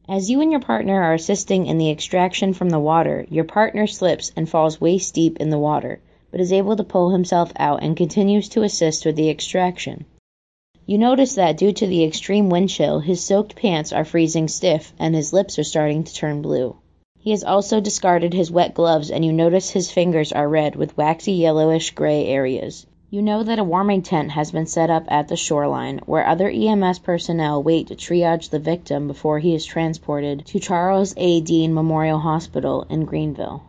As you and your partner are assisting in the extraction from the water, your partner slips and falls waist deep in the water, but is able to pull himself out and continues to assist with the extraction. You notice that due to the extreme wind chill, his soaked pants are freezing stiff and his lips are starting to turn blue. He has also discarded his wet gloves and you notice his fingers are red with waxy yellowish gray areas. You know that a warming tent has been set up at the shoreline, where other EMS personnel wait to triage the victim before he is transported to Charles A. Dean Memorial Hospital in Greenville.